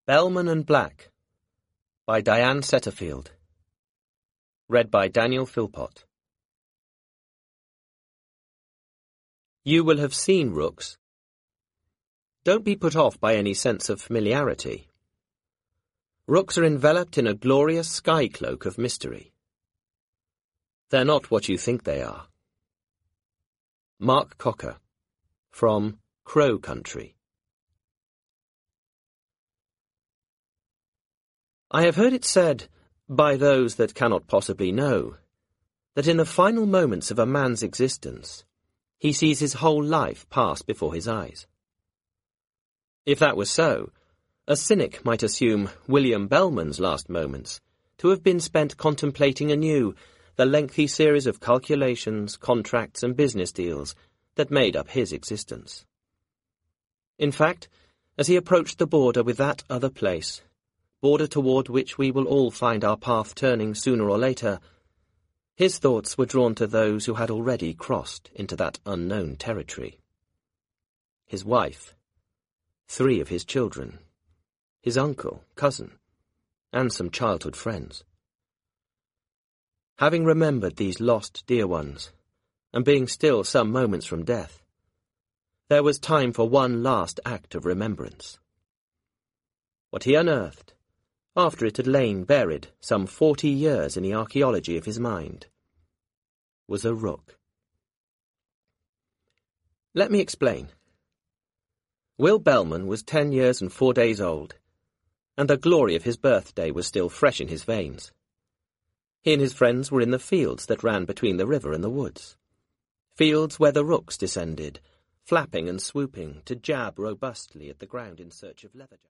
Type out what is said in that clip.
Bellman and Black by Diane Setterfield. Read by Daniel Philpott. You will have seen rooks. Don't be put off by any sense of familiarity. Rooks are enveloped in a glorious sky cloak of mystery. They're not what you think they are. Mark Cocker, from Crow Country. I have heard it said, by those that cannot possibly know, that in the final moments of a man's existence, he sees his whole life pass before his eyes. If that was so, a cynic might assume William Bellman's last moments to have been spent contemplating anew the lengthy series of calculations, contracts, and business deals that made up his existence. In fact, as he approached the border with that other place, border toward which we will all find our path turning sooner or later, his thoughts were drawn to those who had already crossed into that unknown territory. His wife, 3 of his children, his uncle, cousin, and some childhood friends. Having remembered these lost dear ones, and being still some moments from death, there was time for one last act of remembrance. What he unearthed, after it had lain buried some 40 years in the archaeology of his mind, was a rook. Let me explain. Will Bellman was 10 years and 4 days old, and the glory of his birthday was still fresh in his veins. He and his friends were in the fields that ran between the river and the woods, fields where the rooks descended, flapping and swooping to jab robustly at the ground in search of leatherjack.